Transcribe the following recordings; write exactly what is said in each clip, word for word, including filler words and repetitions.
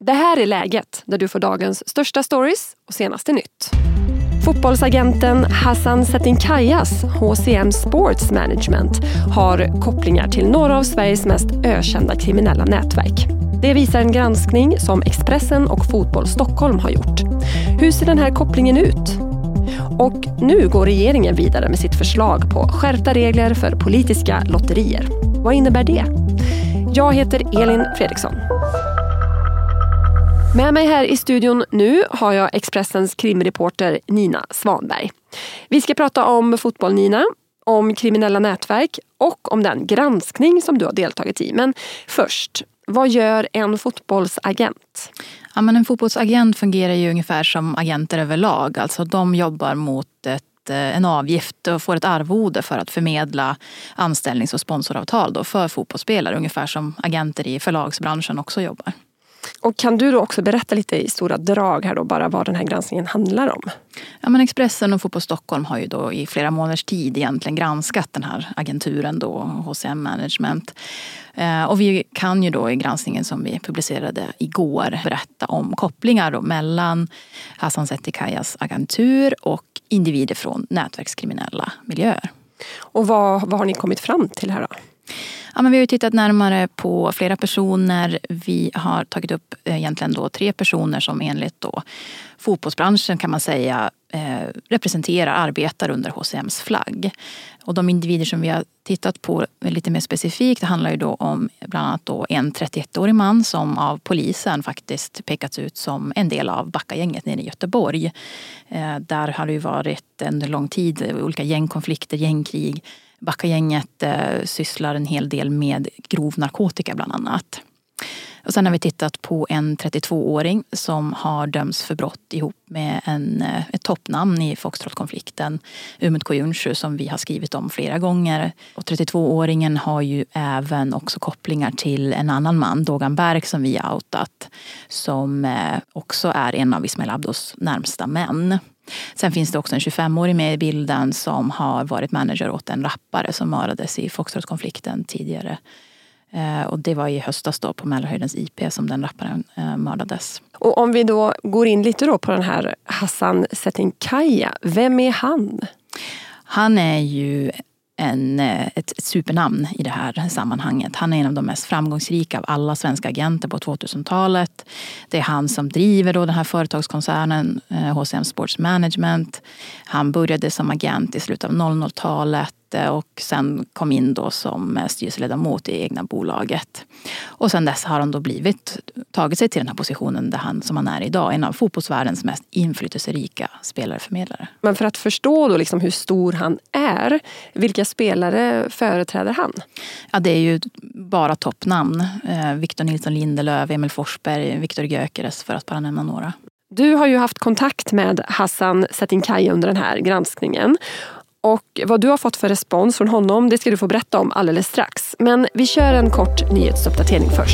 Det här är läget där du får dagens största stories och senaste nytt. Fotbollsagenten Hassan Setinkayas H C M Sports Management har kopplingar till några av Sveriges mest ökända kriminella nätverk. Det visar en granskning som Expressen och Fotboll Stockholm har gjort. Hur ser den här kopplingen ut? Och nu går regeringen vidare med sitt förslag på skärpta regler för politiska lotterier. Vad innebär det? Jag heter Elin Fredriksson. Med mig här i studion nu har jag Expressens krimreporter Nina Svanberg. Vi ska prata om fotboll, Nina, om kriminella nätverk och om den granskning som du har deltagit i. Men först, vad gör en fotbollsagent? Ja, men en fotbollsagent fungerar ju ungefär som agenter överlag. Alltså de jobbar mot ett, en avgift och får ett arvode för att förmedla anställnings- och sponsoravtal då för fotbollsspelare. Ungefär som agenter i förlagsbranschen också jobbar. Och kan du då också berätta lite i stora drag här då bara vad den här granskningen handlar om? Ja, men Expressen och Fotboll Stockholm har ju då i flera månaders tid egentligen granskat den här agenturen då, H C M Management. Eh, och vi kan ju då i granskningen som vi publicerade igår berätta om kopplingar då mellan Hassan Setinkayas agentur och individer från nätverkskriminella miljöer. Och vad, vad har ni kommit fram till här då? Ja, men vi har ju tittat närmare på flera personer. Vi har tagit upp egentligen då tre personer som enligt då fotbollsbranschen kan man säga eh, representerar, arbetar under H C M:s flagg. Och de individer som vi har tittat på lite mer specifikt handlar ju då om bland annat då en trettioettårig man som av polisen faktiskt pekats ut som en del av Backagänget nere i Göteborg. Eh, där har det ju varit under lång tid olika gängkonflikter, gängkrig. Backagänget eh, sysslar en hel del med grov narkotika bland annat. Och sen har vi tittat på en trettiotvååring som har dömts för brott ihop med en, ett toppnamn i Foxtrot-konflikten, Umut Koyuncu, som vi har skrivit om flera gånger. Och trettiotvååringen har ju även också kopplingar till en annan man, Dogan Berg, som vi har outat, som eh, också är en av Ismail Abdos närmsta män. Sen finns det också en tjugofemårig med i bilden som har varit manager åt en rappare som mördades i Foxtrot-konflikten tidigare. Eh, och det var i höstas då på Mälarhöjdens I P som den rapparen eh, mördades. Och om vi då går in lite då på den här Hassan Setinkaya, vem är han? Han är ju en, ett, ett supernamn i det här sammanhanget. Han är en av de mest framgångsrika av alla svenska agenter på tvåtusentalet. Det är han som driver då den här företagskoncernen H C M Sports Management. Han började som agent i slutet av noll noll-talet och sen kom in då som styrelseledamot i egna bolaget. Och sen dess har han då blivit, tagit sig till den här positionen där han, som han är idag, en av fotbollsvärldens mest inflytelserika spelare-förmedlare. Men för att förstå då liksom hur stor han är, vilka spelare företräder han? Ja, det är ju bara toppnamn. Eh, Victor Nilsson Lindelöf, Emil Forsberg, Viktor Gyökeres, för att bara nämna några. Du har ju haft kontakt med Hassan Setinkaya under den här granskningen. Och vad du har fått för respons från honom, det ska du få berätta om alldeles strax. Men vi kör en kort nyhetsuppdatering först.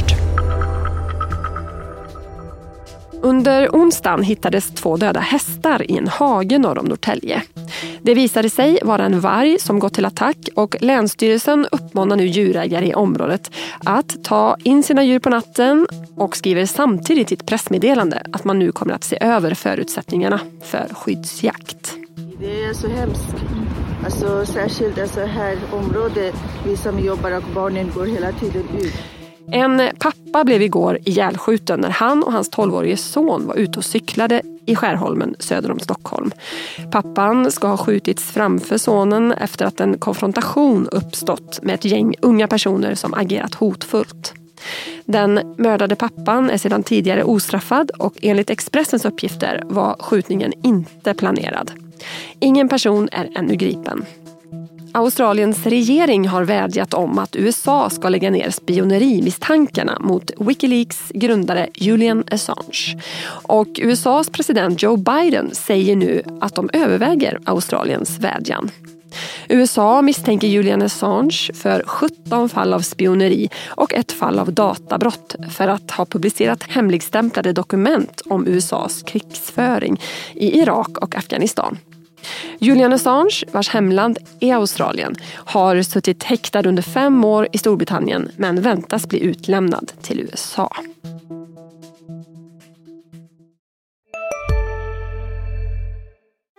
Under onsdagen hittades två döda hästar i en hage norr om Norrtälje. Det visade sig vara en varg som gått till attack och Länsstyrelsen uppmanar nu djurägare i området att ta in sina djur på natten och skriver samtidigt i ett pressmeddelande att man nu kommer att se över förutsättningarna för skyddsjakt. Det är så hemskt. Alltså särskilt alltså här området, vi som jobbar och barnen går hela tiden ut. En pappa blev igår ihjälskjuten när han och hans tolvårige son var ute och cyklade i Skärholmen söder om Stockholm. Pappan ska ha skjutits framför sonen efter att en konfrontation uppstått med ett gäng unga personer som agerat hotfullt. Den mördade pappan är sedan tidigare ostraffad och enligt Expressens uppgifter var skjutningen inte planerad. Ingen person är ännu gripen. Australiens regering har vädjat om att U S A ska lägga ner spionerimisstankarna mot Wikileaks grundare Julian Assange. Och U S A:s president Joe Biden säger nu att de överväger Australiens vädjan. U S A misstänker Julian Assange för sjutton fall av spioneri och ett fall av databrott för att ha publicerat hemligstämplade dokument om U S A:s krigsföring i Irak och Afghanistan. Julian Assange, vars hemland är Australien, har suttit häktad under fem år i Storbritannien men väntas bli utlämnad till U S A.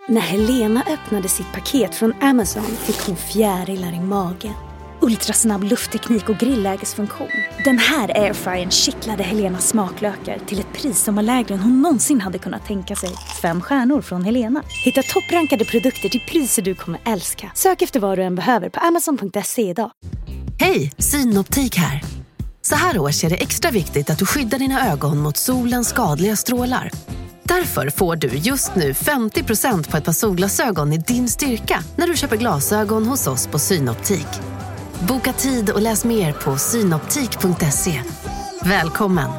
När Helena öppnade sitt paket från Amazon fick hon fjärilar i magen. Ultrasnabb luftteknik och grillägesfunktion. Den här airfryern kittlade Helenas smaklökar till ett pris som var lägre än hon någonsin hade kunnat tänka sig. Fem stjärnor från Helena. Hitta topprankade produkter till priser du kommer älska. Sök efter vad du än behöver på amazon punkt se idag. Hej, Synoptik här. Så här års är det extra viktigt att du skyddar dina ögon mot solens skadliga strålar. Därför får du just nu femtio procent på ett par solglasögon i din styrka när du köper glasögon hos oss på Synoptik. Boka tid och läs mer på synoptik punkt se. Välkommen!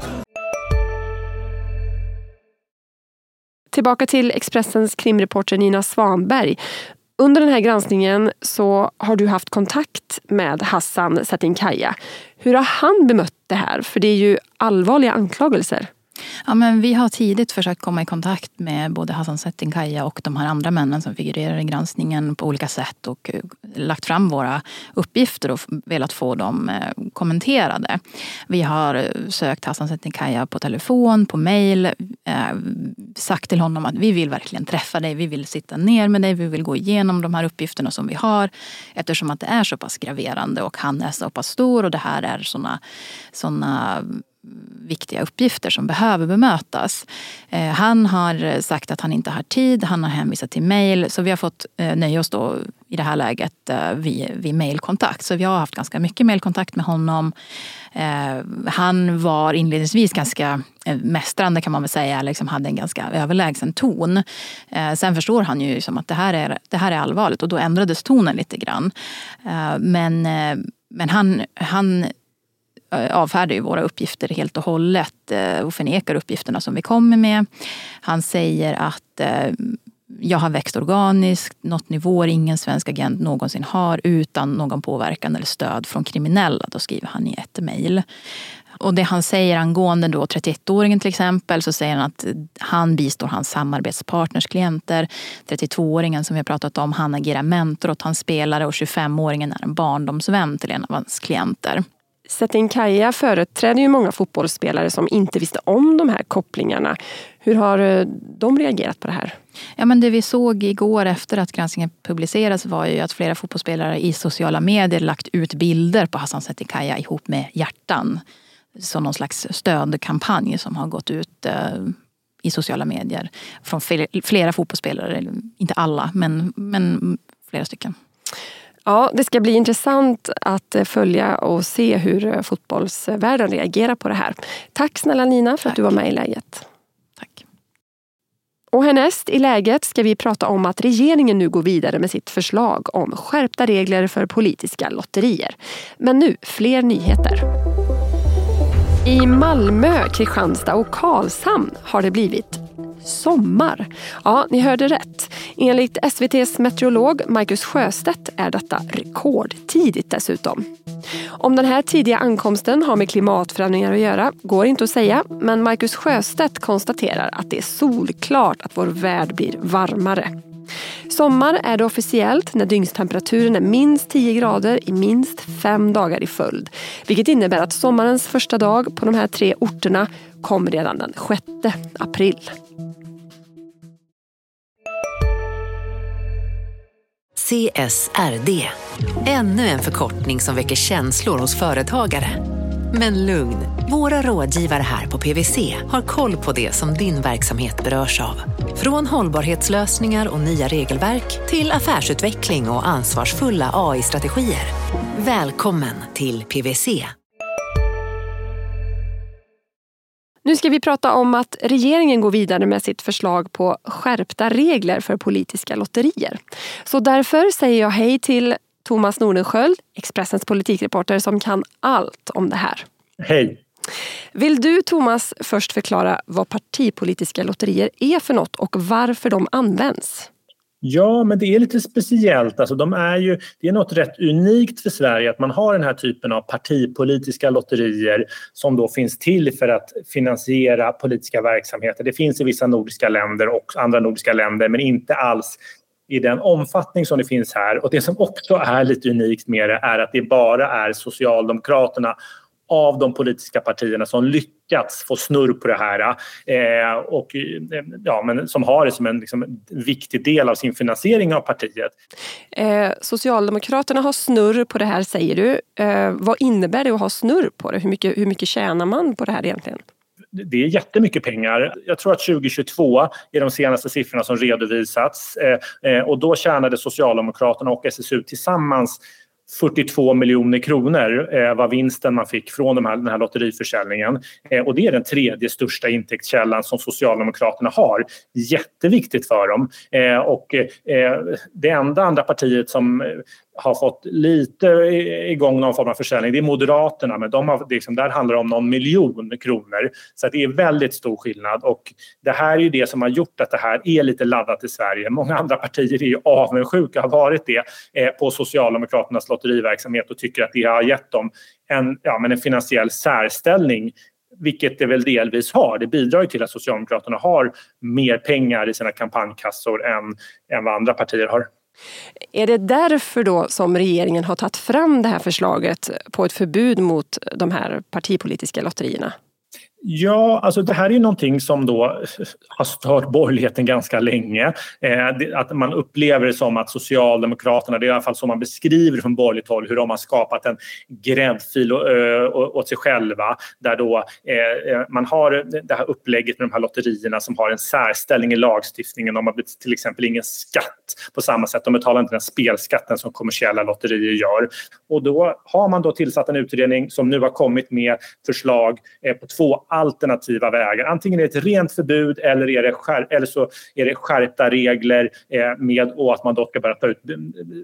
Tillbaka till Expressens krimreporter Nina Svanberg. Under den här granskningen så har du haft kontakt med Hassan Setinkaya. Hur har han bemött det här? För det är ju allvarliga anklagelser. Ja, men vi har tidigt försökt komma i kontakt med både Hassan Setinkaya och de här andra männen som figurerar i granskningen på olika sätt och lagt fram våra uppgifter och velat få dem kommenterade. Vi har sökt Hassan Setinkaya på telefon, på mejl, eh, sagt till honom att vi vill verkligen träffa dig, vi vill sitta ner med dig, vi vill gå igenom de här uppgifterna som vi har eftersom att det är så pass graverande och han är så pass stor och det här är såna, såna viktiga uppgifter som behöver bemötas. Eh, han har sagt att han inte har tid, han har hänvisat till mejl, så vi har fått eh, nöja oss då i det här läget eh, vid, vid mejlkontakt. Så vi har haft ganska mycket mejlkontakt med honom. Eh, han var inledningsvis ganska eh, mästrande kan man väl säga, liksom hade en ganska överlägsen ton. Eh, sen förstår han ju som att det här, är, det här är allvarligt och då ändrades tonen lite grann. Eh, men, eh, men han... han avfärdar ju våra uppgifter helt och hållet och förnekar uppgifterna som vi kommer med. Han säger att jag har växt organiskt, något nivåer ingen svensk agent någonsin har utan någon påverkan eller stöd från kriminella. Då skriver han i ett mejl. Och det han säger angående då trettioettåringen till exempel, så säger han att han bistår hans samarbetspartners klienter. trettiotvååringen som vi har pratat om, han agerar mentor åt hans spelare och tjugofemåringen är en barndomsvän till en av hans klienter. Setinkaya företräder ju många fotbollsspelare som inte visste om de här kopplingarna. Hur har de reagerat på det här? Ja, men det vi såg igår efter att granskningen publicerades var ju att flera fotbollsspelare i sociala medier lagt ut bilder på Hassan Setinkaya ihop med hjärtan. Som någon slags stödkampanj som har gått ut eh, i sociala medier från flera fotbollsspelare. Inte alla, men, men flera stycken. Ja, det ska bli intressant att följa och se hur fotbollsvärlden reagerar på det här. Tack snälla Nina för Tack. Att du var med i läget. Tack. Och härnäst i läget ska vi prata om att regeringen nu går vidare med sitt förslag om skärpta regler för politiska lotterier. Men nu, fler nyheter. I Malmö, Kristianstad och Karlshamn har det blivit sommar. Ja, ni hörde rätt. Enligt S V T:s meteorolog Marcus Sjöstedt är detta rekordtidigt dessutom. Om den här tidiga ankomsten har med klimatförändringar att göra går inte att säga, men Marcus Sjöstedt konstaterar att det är solklart att vår värld blir varmare. Sommar är det officiellt när dygnstemperaturen är minst tio grader i minst fem dagar i följd. Vilket innebär att sommarens första dag på de här tre orterna kommer redan den sjätte april. C S R D. Ännu en förkortning som väcker känslor hos företagare. Men lugn, våra rådgivare här på P W C har koll på det som din verksamhet berörs av. Från hållbarhetslösningar och nya regelverk till affärsutveckling och ansvarsfulla A I-strategier. Välkommen till P W C. Nu ska vi prata om att regeringen går vidare med sitt förslag på skärpta regler för politiska lotterier. Så därför säger jag hej till Thomas Nordenskjöld, Expressens politikreporter som kan allt om det här. Hej! Vill du, Thomas, först förklara vad partipolitiska lotterier är för något och varför de används? Ja, men det är lite speciellt. Alltså, de är ju, det är något rätt unikt för Sverige att man har den här typen av partipolitiska lotterier som då finns till för att finansiera politiska verksamheter. Det finns i vissa nordiska länder och andra nordiska länder, men inte alls i den omfattning som det finns här. Och det som också är lite unikt med det är att det bara är Socialdemokraterna av de politiska partierna som lyckats få snurr på det här eh, och eh, ja, men som har det som en liksom, viktig del av sin finansiering av partiet. Eh, Socialdemokraterna har snurr på det här, säger du. Eh, vad innebär det att ha snurr på det? Hur mycket, hur mycket tjänar man på det här egentligen? Det är jättemycket pengar. Jag tror att tjugohundratjugotvå är de senaste siffrorna som redovisats. Eh, och då tjänade Socialdemokraterna och S S U tillsammans fyrtiotvå miljoner kronor eh, var vinsten man fick från de här, den här lotteriförsäljningen. Eh, och det är den tredje största intäktskällan som Socialdemokraterna har. Jätteviktigt för dem. Eh, och eh, det enda andra partiet som har fått lite igång någon form av försäljning, det är Moderaterna, men de har, liksom, där handlar det om någon miljon kronor. Så att det är väldigt stor skillnad, och det här är ju det som har gjort att det här är lite laddat i Sverige. Många andra partier är ju avundsjuka, har varit det eh, på Socialdemokraternas lotteriverksamhet och tycker att det har gett dem en, ja, men en finansiell särställning, vilket det väl delvis har. Det bidrar ju till att Socialdemokraterna har mer pengar i sina kampanjkassor än, än vad andra partier har. Är det därför då som regeringen har tagit fram det här förslaget på ett förbud mot de här partipolitiska lotterierna? Ja, alltså det här är ju någonting som då har stört borgerligheten ganska länge. Eh, det, att man upplever det som att Socialdemokraterna, det är i alla fall som man beskriver från borgerligt håll, hur de har skapat en gräddfil ö, åt sig själva. Där då eh, man har det här upplägget med de här lotterierna som har en särställning i lagstiftningen. De har till exempel ingen skatt på samma sätt. De betalar inte den spelskatten som kommersiella lotterier gör. Och då har man då tillsatt en utredning som nu har kommit med förslag eh, på två alternativa vägar. Antingen är det ett rent förbud eller, är det skär, eller så är det skärpta regler eh, med och att man då ska börja ta ut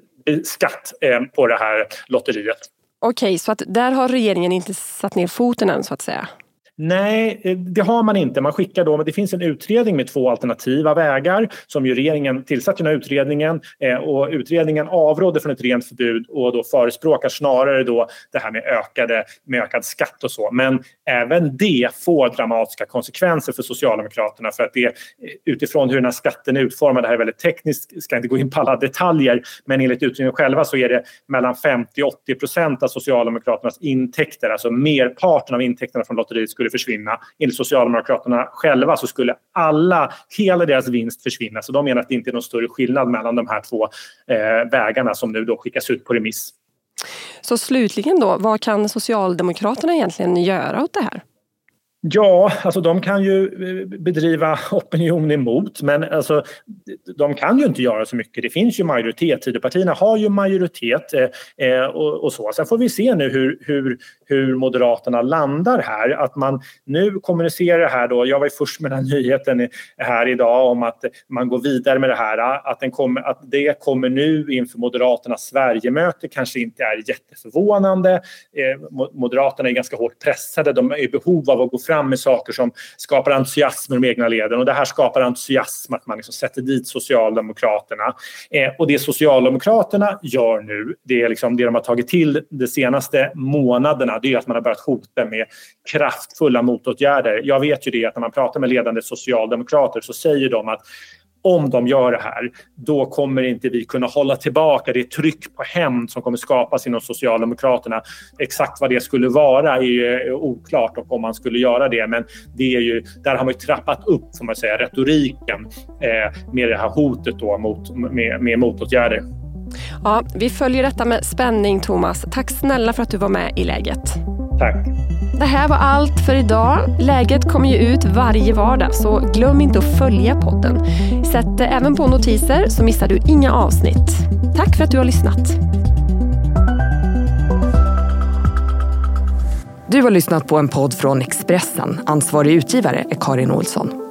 skatt eh, på det här lotteriet. Okej, så att där har regeringen inte satt ner foten än, så att säga? Nej, det har man inte. Man skickar då, men det finns en utredning med två alternativa vägar som ju regeringen tillsatt den här utredningen, eh, och utredningen avråder från ett rent förbud och då förespråkar snarare då det här med, ökade, med ökad skatt och så. Men även det får dramatiska konsekvenser för Socialdemokraterna, för att det utifrån hur den här skatten är utformad, det här är väldigt tekniskt, ska inte gå in på alla detaljer, men enligt utredningen själva så är det mellan femtio till åttio procent av Socialdemokraternas intäkter, alltså merparten av intäkterna från lotteriet skulle försvinna. Enligt Socialdemokraterna själva så skulle alla, hela deras vinst försvinna. Så de menar att det inte är någon större skillnad mellan de här två eh, vägarna som nu då skickas ut på remiss. Så slutligen då, vad kan Socialdemokraterna egentligen göra åt det här? Ja, alltså de kan ju bedriva opinion emot, men alltså, de kan ju inte göra så mycket. Det finns ju majoritet, Tidöpartierna har ju majoritet eh, och, och så. Sen får vi se nu hur, hur, hur Moderaterna landar här. Att man nu kommunicerar här då, jag var ju först med den nyheten här idag om att man går vidare med det här. Att, den kommer, att det kommer nu inför Moderaternas Sverigemöte kanske inte är jätteförvånande. Eh, Moderaterna är ganska hårt pressade, de är i behov av att gå fram med saker som skapar entusiasm i de egna leden, och det här skapar entusiasm att man liksom sätter dit Socialdemokraterna. Eh, och det Socialdemokraterna gör nu, det är liksom det de har tagit till de senaste månaderna, det är att man har börjat hota med kraftfulla motåtgärder. Jag vet ju det att när man pratar med ledande socialdemokrater så säger de att om de gör det här, då kommer inte vi kunna hålla tillbaka det tryck på hämnd som kommer skapas inom Socialdemokraterna. Exakt vad det skulle vara är ju oklart, och om man skulle göra det, men det är ju, där har man ju trappat upp, får man säga, retoriken eh, med det här hotet då mot, med, med motåtgärder. Ja, vi följer detta med spänning, Thomas. Tack snälla för att du var med i Läget. Tack. Det här var allt för idag. Läget kommer ju ut varje vardag, så glöm inte att följa podden. Sätt även på notiser så missar du inga avsnitt. Tack för att du har lyssnat. Du har lyssnat på en podd från Expressen. Ansvarig utgivare är Karin Olsson.